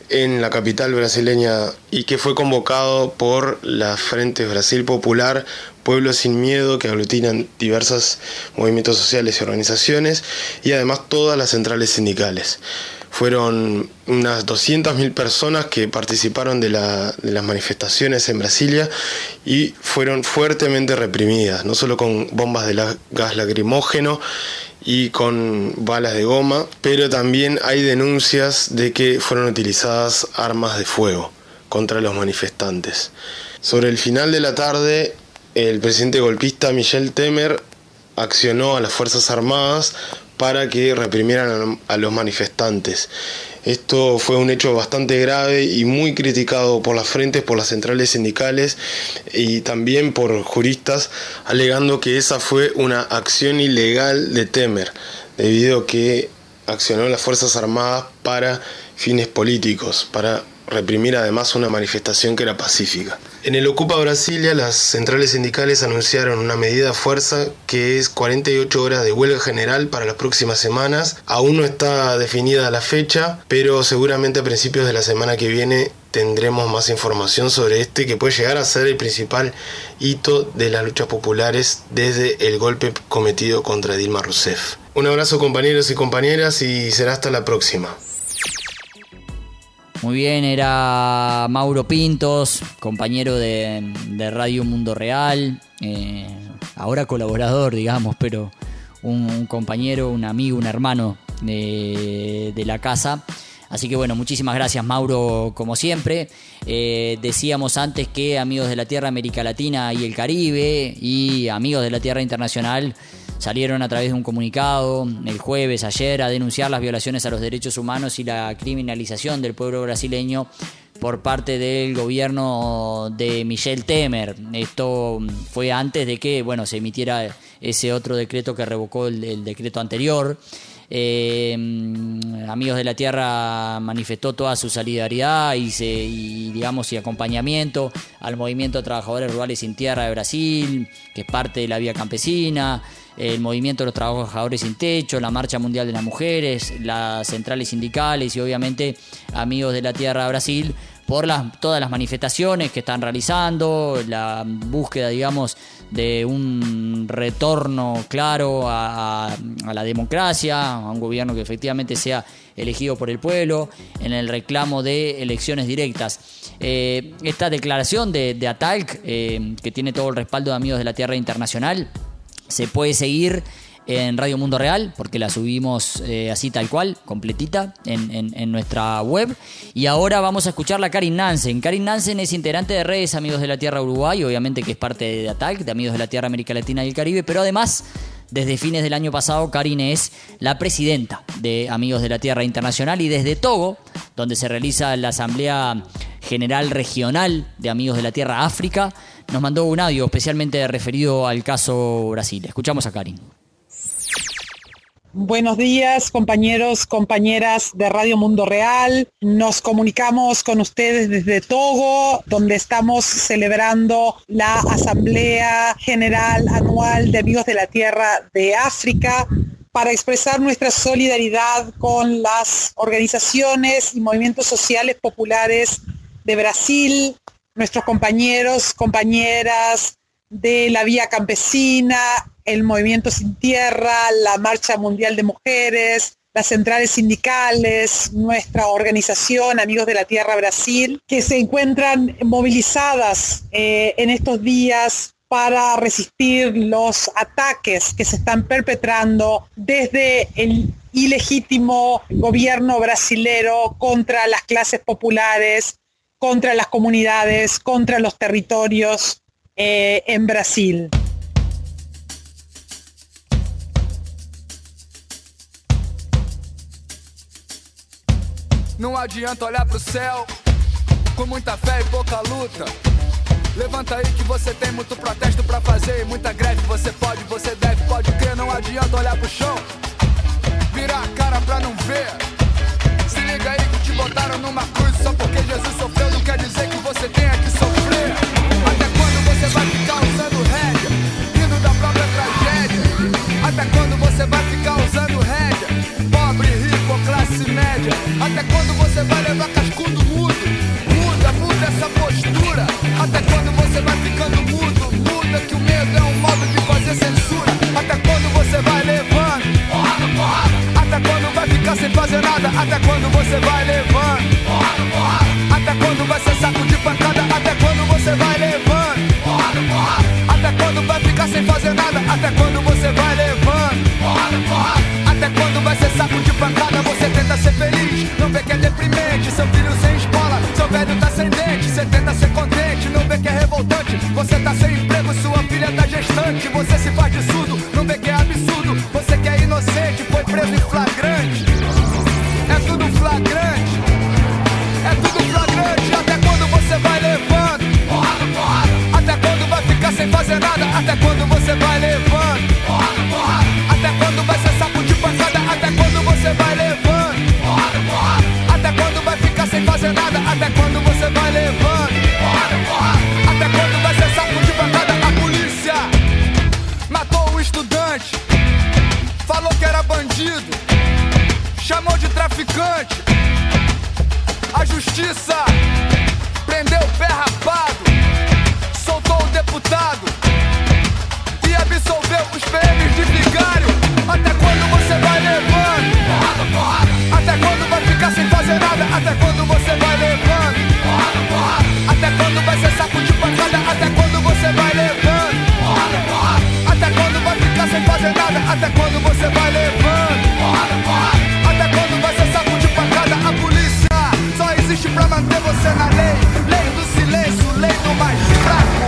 en la capital brasileña y que fue convocado por la Frente Brasil Popular, Pueblo Sin Miedo, que aglutinan diversos movimientos sociales y organizaciones, y además todas las centrales sindicales. Fueron unas doscientas mil personas que participaron de, la, de las manifestaciones en Brasilia y fueron fuertemente reprimidas, no solo con bombas de la, gas lacrimógeno y con balas de goma, pero también hay denuncias de que fueron utilizadas armas de fuego contra los manifestantes. Sobre el final de la tarde, el presidente golpista Michel Temer accionó a las Fuerzas Armadas para que reprimieran a los manifestantes. Esto fue un hecho bastante grave y muy criticado por las frentes, por las centrales sindicales y también por juristas, alegando que esa fue una acción ilegal de Temer, debido a que accionó a las Fuerzas Armadas para fines políticos, para reprimir además una manifestación que era pacífica. En el Ocupa Brasilia, las centrales sindicales anunciaron una medida de fuerza que es cuarenta y ocho horas de huelga general para las próximas semanas. Aún no está definida la fecha, pero seguramente a principios de la semana que viene tendremos más información sobre este, que puede llegar a ser el principal hito de las luchas populares desde el golpe cometido contra Dilma Rousseff. Un abrazo, compañeros y compañeras, y será hasta la próxima. Muy bien, era Mauro Pintos, compañero de, de Radio Mundo Real, eh, ahora colaborador, digamos, pero un, un compañero, un amigo, un hermano de, de la casa. Así que bueno, muchísimas gracias, Mauro, como siempre. Eh, decíamos antes que Amigos de la Tierra América Latina y el Caribe y Amigos de la Tierra Internacional salieron a través de un comunicado el jueves, ayer, a denunciar las violaciones a los derechos humanos y la criminalización del pueblo brasileño por parte del gobierno de Michel Temer. Esto fue antes de que, bueno, se emitiera ese otro decreto que revocó el, el decreto anterior. Eh, Amigos de la Tierra manifestó toda su solidaridad y, se, y digamos y acompañamiento al movimiento de trabajadores rurales sin tierra de Brasil, que es parte de la Vía Campesina, el movimiento de los trabajadores sin techo, la Marcha Mundial de las Mujeres, las centrales sindicales y obviamente Amigos de la Tierra Brasil por las, todas las manifestaciones que están realizando, la búsqueda, digamos, de un retorno claro a, a, a la democracia, a un gobierno que efectivamente sea elegido por el pueblo, en el reclamo de elecciones directas. Eh, esta declaración de, de Atalc, eh, que tiene todo el respaldo de Amigos de la Tierra Internacional, se puede seguir en Radio Mundo Real, porque la subimos eh, así tal cual, completita, en, en, en nuestra web. Y ahora vamos a escucharla a Karin Nansen. Karin Nansen es integrante de redes Amigos de la Tierra Uruguay, obviamente que es parte de Atalc, de Amigos de la Tierra América Latina y el Caribe, pero además, desde fines del año pasado, Karin es la presidenta de Amigos de la Tierra Internacional, y desde Togo, donde se realiza la Asamblea General Regional de Amigos de la Tierra África, nos mandó un audio especialmente referido al caso Brasil. Escuchamos a Karin. Buenos días, compañeros, compañeras de Radio Mundo Real. Nos comunicamos con ustedes desde Togo, donde estamos celebrando la Asamblea General Anual de Amigos de la Tierra de África, para expresar nuestra solidaridad con las organizaciones y movimientos sociales populares de Brasil, nuestros compañeros, compañeras de la Vía Campesina, el Movimiento Sin Tierra, la Marcha Mundial de Mujeres, las centrales sindicales, nuestra organización Amigos de la Tierra Brasil, que se encuentran movilizadas eh, en estos días para resistir los ataques que se están perpetrando desde el ilegítimo gobierno brasilero contra las clases populares, contra las comunidades, contra los territorios eh, en Brasil. Não adianta olhar pro céu com muita fé e pouca luta. Levanta aí que você tem muito protesto pra fazer e muita greve. Você pode, você deve, pode crer. Não adianta olhar pro chão, virar a cara pra não ver. Se liga aí que te botaram numa cruz só porque Jesus sofreu. Não quer dizer que você tenha que sofrer. Até quando você vai ficar usando rédea, rindo da própria tragédia? Até quando você vai ficar usando rédea, pobre, rico ou classe média? Até quando você vai levar cascudo você vai ficando mudo, muda que o medo é um modo de fazer censura. Até quando você vai levando porrada, porrada? Até quando vai ficar sem fazer nada? Até quando você vai levando porrada, porrada? Até quando vai ser saco de pancada? Até quando você vai levando porrada, porrada? Até quando vai ficar sem fazer nada? Até quando você vai levando porrada, porrada? Até quando vai ser saco de pancada? Você tenta ser feliz, não vê que é deprimente. Seu filho sem escola, seu velho tá sem dente. Você tenta ser contente, não vê que é revoltante. Você tá sem emprego, sua filha tá gestante. Você se faz de surdo, não vê que é absurdo. Você que é inocente, foi preso em flagrante. É tudo flagrante, é tudo flagrante. Até quando você vai levando porrada, porrada? Até quando vai ficar sem fazer nada? Até quando você vai levando porrada, porrada? Até quando vai ser saco de pancada? Até quando você vai levando porrada, porrada? Até quando vai ficar sem fazer nada? Até quando você vai levando porrada, porrada? Até quando vai ser saco de pancada? A polícia matou o estudante, falou que era bandido, chamou de traficante. A justiça prendeu o pé rapado, soltou o deputado e absolveu os P Ms de vigário. Até quando você vai levando porrada, porrada? Até quando vai ficar sem fazer nada? Até quando você vai levando porrada, porrada? Até quando vai ser saco de pancada? Até quando você vai levando porrada, porrada? Até quando vai ficar sem fazer nada? Até quando você vai levando porrada, porrada? Até quando vai ser saco de pancada? A polícia só existe pra manter você na lei. Lei do silêncio, lei do mais fraco.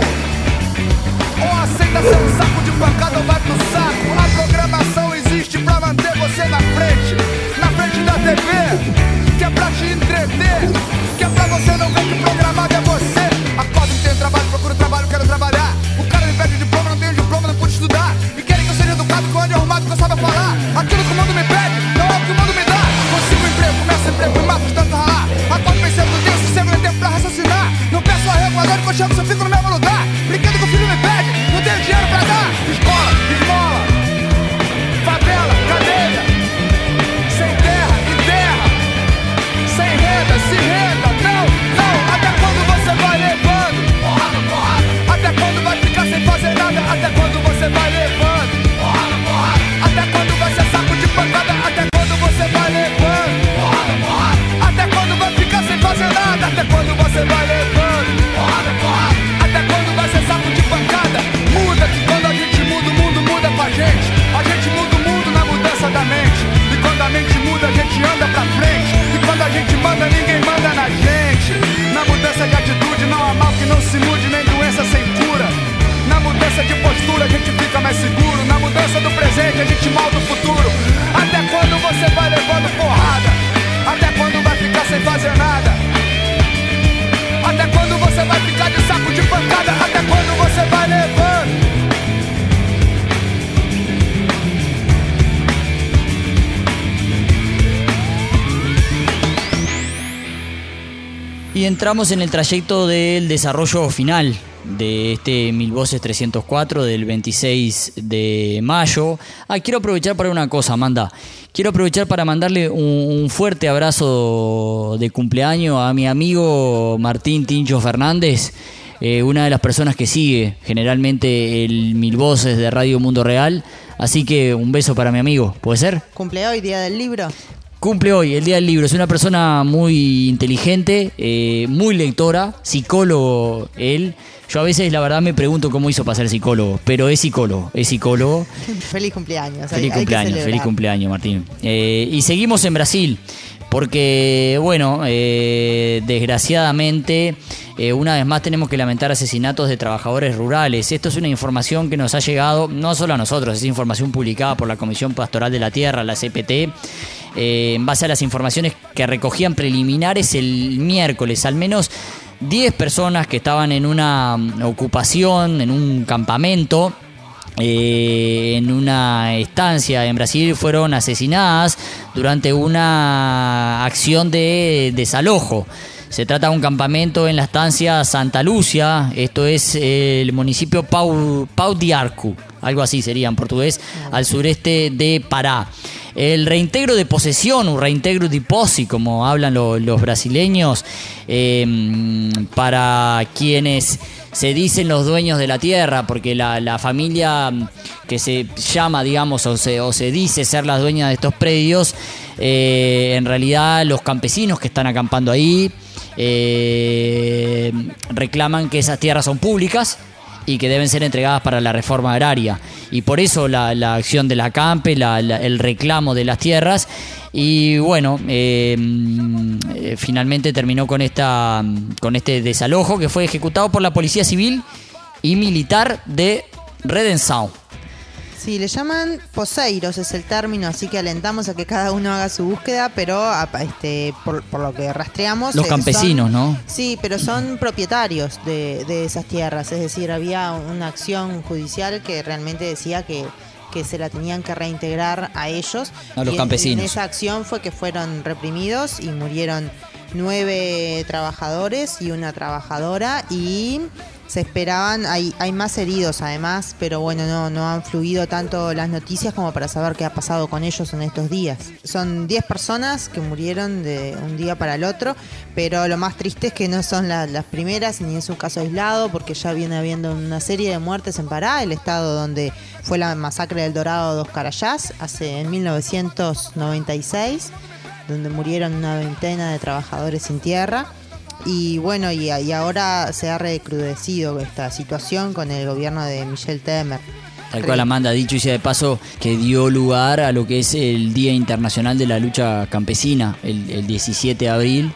Ou aceita ser um saco de pancada ou vai pro saco. A programação existe pra manter você na frente, na frente da T V, que é pra te entreter, que é pra você não ver que programado é você. Acordo, não tenho trabalho, procuro trabalho, quero trabalhar. O cara me pede diploma, não tenho diploma, não pude estudar. E querem que eu seja educado, que eu ande arrumado, que eu saiba falar. Aquilo que o mundo me pede, não é o que o mundo me dá. Consigo um emprego, começo emprego, me mato de tanto ralar. Acordo pensando, não tenho sossego, nem tempo pra raciocinar. Não peço arrego, agora que eu chego, só fico no mesmo lugar. Brinquedo que o filho me pede, não tenho dinheiro pra dar. Escola, esmola, favela, cadeia. Sem terra e terra, sem renda, se renda. Não, não, até quando você vai levando porrada, porrada? Até quando vai ficar sem fazer nada? Até quando você vai levando porrada, porrada? Até quando vai ser saco de pancada? Até quando você vai levando porrada, porrada? Até quando vai ficar sem fazer nada? Até quando você vai levando porrada, porrada? Até quando vai ser saco de pancada? Muda que quando a gente muda, o mundo muda com a gente. A gente muda o mundo na mudança da mente. E quando a mente muda, a gente anda pra frente. E quando a gente manda, ninguém manda na gente. Na mudança de atitude não há mal que não se mude, nem doença sem cura. Na mudança de postura a gente fica mais seguro. Na mudança do presente a gente molda o futuro. Até quando você vai levando porrada? Até quando vai ficar sem fazer nada? Até quando você vai ficar de saco de pancada? Até quando você vai levando? Y entramos en el trayecto del desarrollo final de este Mil Voces trescientos cuatro del veintiséis de mayo. Ah, quiero aprovechar para una cosa, Amanda. Quiero aprovechar para mandarle un, un fuerte abrazo de cumpleaños a mi amigo Martín Tincho Fernández, eh, una de las personas que sigue generalmente el Mil Voces de Radio Mundo Real. Así que un beso para mi amigo, ¿puede ser? ¿Cumple hoy, Día del Libro? Cumple hoy, el Día del Libro. Es una persona muy inteligente, eh, muy lectora, psicólogo él. Yo a veces la verdad me pregunto cómo hizo para ser psicólogo, pero es psicólogo, es psicólogo. Feliz cumpleaños. Feliz hay, cumpleaños, hay feliz cumpleaños, Martín. Eh, y seguimos en Brasil, porque, bueno, eh, desgraciadamente, eh, una vez más tenemos que lamentar asesinatos de trabajadores rurales. Esto es una información que nos ha llegado, no solo a nosotros, es información publicada por la Comisión Pastoral de la Tierra, la C P T, eh, en base a las informaciones que recogían preliminares el miércoles. Al menos diez personas que estaban en una ocupación, en un campamento, eh, en una estancia en Brasil, fueron asesinadas durante una acción de desalojo. Se trata de un campamento en la estancia Santa Lúcia, esto es el municipio Pau, Pau de Arco, algo así sería en portugués, al sureste de Pará. El reintegro de posesión, un reintegro de posse, como hablan lo, los brasileños, eh, para quienes se dicen los dueños de la tierra, porque la, la familia que se llama, digamos, o se, o se dice ser la dueña de estos predios, eh, en realidad los campesinos que están acampando ahí eh, reclaman que esas tierras son públicas y que deben ser entregadas para la reforma agraria, y por eso la, la acción de la Campe, la, la, el reclamo de las tierras. Y bueno, eh, eh, finalmente terminó con esta con este desalojo que fue ejecutado por la Policía Civil y Militar de Redenção. Sí, le llaman poseiros, es el término, así que alentamos a que cada uno haga su búsqueda, pero este, por, por lo que rastreamos... Los campesinos, son, ¿no? Sí, pero son propietarios de, de esas tierras, es decir, había una acción judicial que realmente decía que, que se la tenían que reintegrar a ellos. A los y en, campesinos. Y en esa acción fue que fueron reprimidos y murieron nueve trabajadores y una trabajadora, y se esperaban, hay, hay más heridos además, pero bueno, no, no han fluido tanto las noticias como para saber qué ha pasado con ellos en estos días. Son diez personas que murieron de un día para el otro, pero lo más triste es que no son la, las primeras, ni es un caso aislado, porque ya viene habiendo una serie de muertes en Pará, el estado donde fue la masacre del Dorado dos Carayás, hace en mil novecientos noventa y seis, donde murieron una veintena de trabajadores sin tierra. Y bueno, y, y ahora se ha recrudecido esta situación con el gobierno de Michel Temer. Tal cual, Amanda, dicho y sea de paso, que dio lugar a lo que es el Día Internacional de la Lucha Campesina, el, el diecisiete de abril,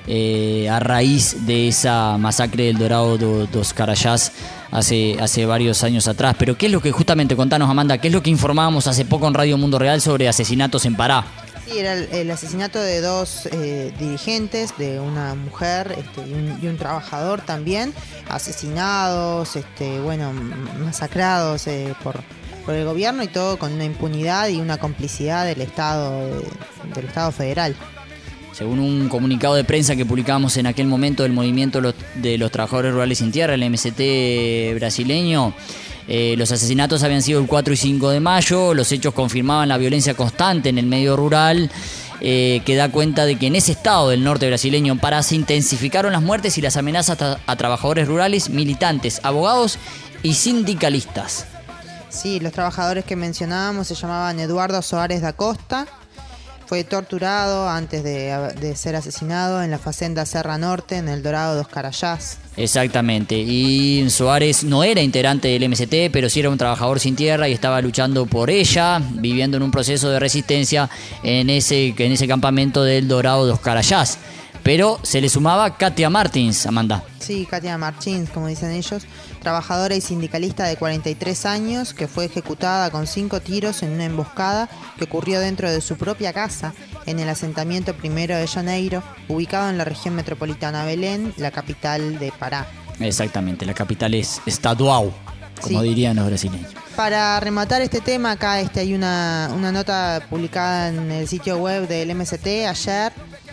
eh, a raíz de esa masacre del Dorado do, dos Carayás hace, hace varios años atrás. Pero ¿qué es lo que, justamente, contanos, Amanda, qué es lo que informábamos hace poco en Radio Mundo Real sobre asesinatos en Pará? Sí, era el, el asesinato de dos eh, dirigentes, de una mujer este, y, un, y un trabajador también, asesinados, este, bueno, masacrados eh, por, por el gobierno, y todo con una impunidad y una complicidad del Estado, de, del Estado federal. Según un comunicado de prensa que publicamos en aquel momento del Movimiento de los Trabajadores Rurales Sin Tierra, el M S T brasileño, Eh, los asesinatos habían sido el cuatro y cinco de mayo, los hechos confirmaban la violencia constante en el medio rural, eh, que da cuenta de que en ese estado del norte brasileño, en Pará, se intensificaron las muertes y las amenazas a, a trabajadores rurales, militantes, abogados y sindicalistas. Sí, los trabajadores que mencionábamos se llamaban Eduardo Soares da Costa. Fue torturado antes de, de ser asesinado en la fazenda Serra Norte, en el Dorado dos Carayás. Exactamente, y Soares no era integrante del M S T, pero sí era un trabajador sin tierra y estaba luchando por ella, viviendo en un proceso de resistencia en ese, en ese campamento del Dorado dos Carayás. Pero se le sumaba Katia Martins, Amanda. Sí, Katia Martins, como dicen ellos, trabajadora y sindicalista de cuarenta y tres años, que fue ejecutada con cinco tiros en una emboscada que ocurrió dentro de su propia casa en el asentamiento Primero de Janeiro, ubicado en la región metropolitana Belén, la capital de Pará. Exactamente, la capital es estadual, como sí, dirían los brasileños. Para rematar este tema, acá este, hay una, una nota publicada en el sitio web del M S T ayer,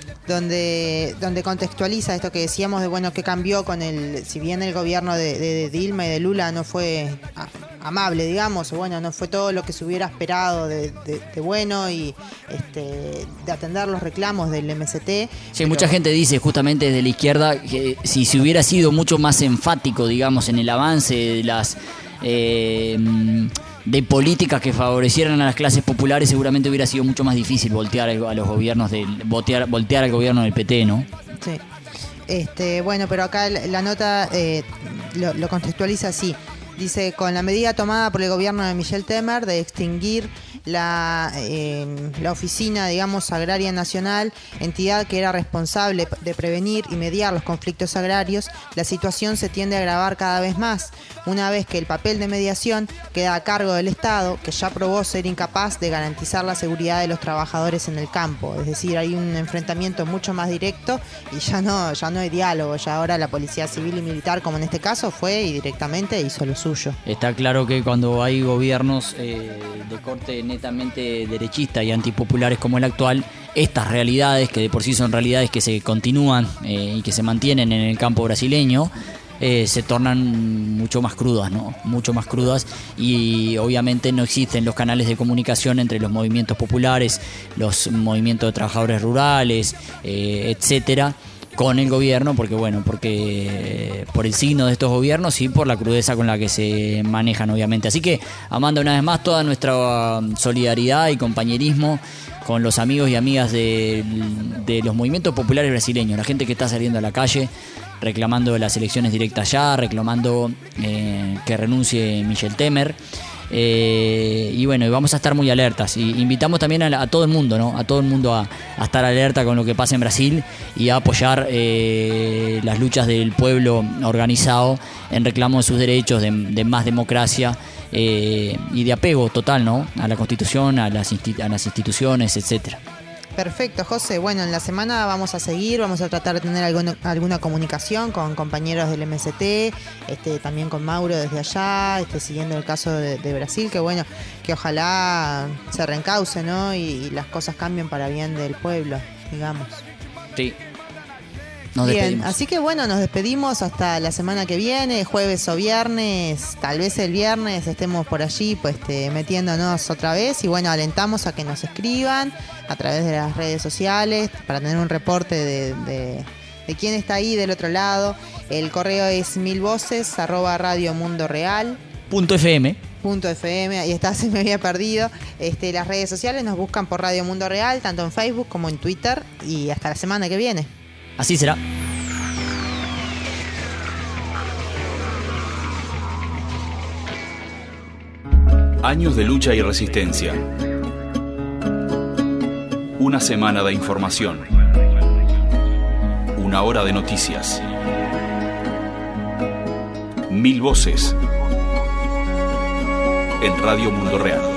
donde donde contextualiza esto que decíamos de bueno qué cambió con el, si bien el gobierno de, de, de Dilma y de Lula no fue a, amable, digamos, o bueno, no fue todo lo que se hubiera esperado de, de, de bueno y este de atender los reclamos del M S T. Sí, pero mucha gente dice justamente desde la izquierda que si se hubiera sido mucho más enfático, digamos, en el avance de las eh, de políticas que favorecieran a las clases populares, seguramente hubiera sido mucho más difícil voltear a los gobiernos del voltear, voltear al gobierno del P T, ¿no? Sí. Este, bueno, pero acá la, la nota eh, lo, lo contextualiza así. Dice, con la medida tomada por el gobierno de Michel Temer de extinguir la, eh, la Oficina, digamos, Agraria Nacional, entidad que era responsable de prevenir y mediar los conflictos agrarios, la situación se tiende a agravar cada vez más, una vez que el papel de mediación queda a cargo del Estado, que ya probó ser incapaz de garantizar la seguridad de los trabajadores en el campo. Es decir, hay un enfrentamiento mucho más directo y ya no, ya no hay diálogo, ya ahora la Policía Civil y Militar, como en este caso, fue y directamente hizo lo suyo. Está claro que cuando hay gobiernos eh, de corte netamente derechista y antipopulares como el actual, estas realidades, que de por sí son realidades que se continúan eh, y que se mantienen en el campo brasileño, eh, se tornan mucho más crudas, ¿no? Mucho más crudas, y obviamente no existen los canales de comunicación entre los movimientos populares, los movimientos de trabajadores rurales, eh, etcétera, con el gobierno, porque bueno, porque por el signo de estos gobiernos y por la crudeza con la que se manejan, obviamente. Así que, Amanda, una vez más, toda nuestra solidaridad y compañerismo con los amigos y amigas de, de los movimientos populares brasileños, la gente que está saliendo a la calle reclamando las elecciones directas ya, reclamando eh, que renuncie Michel Temer. Eh, y bueno, y vamos a estar muy alertas, y invitamos también a, a todo el mundo, ¿no? A todo el mundo a, a estar alerta con lo que pasa en Brasil y a apoyar eh, las luchas del pueblo organizado en reclamo de sus derechos, de, de más democracia eh, y de apego total, ¿no? A la Constitución, a las, insti- a las instituciones, etcétera. Perfecto, José. Bueno, en la semana vamos a seguir, vamos a tratar de tener alguna, alguna comunicación con compañeros del M S T, este, también con Mauro desde allá, este, siguiendo el caso de, de Brasil, que bueno, que ojalá se reencauce, ¿no? Y, y las cosas cambien para bien del pueblo, digamos. Sí. Nos Bien, despedimos. así que bueno, nos despedimos hasta la semana que viene, jueves o viernes, tal vez el viernes estemos por allí, pues este, metiéndonos otra vez, y bueno, alentamos a que nos escriban a través de las redes sociales para tener un reporte de, de, de quién está ahí del otro lado. El correo es milvoces arroba radio mundo real Punto F M. Punto F M, ahí está, se me había perdido. Este, las redes sociales nos buscan por Radio Mundo Real, tanto en Facebook como en Twitter, y hasta la semana que viene. Así será. Años de lucha y resistencia. Una semana de información. Una hora de noticias. Mil voces. En Radio Mundo Real.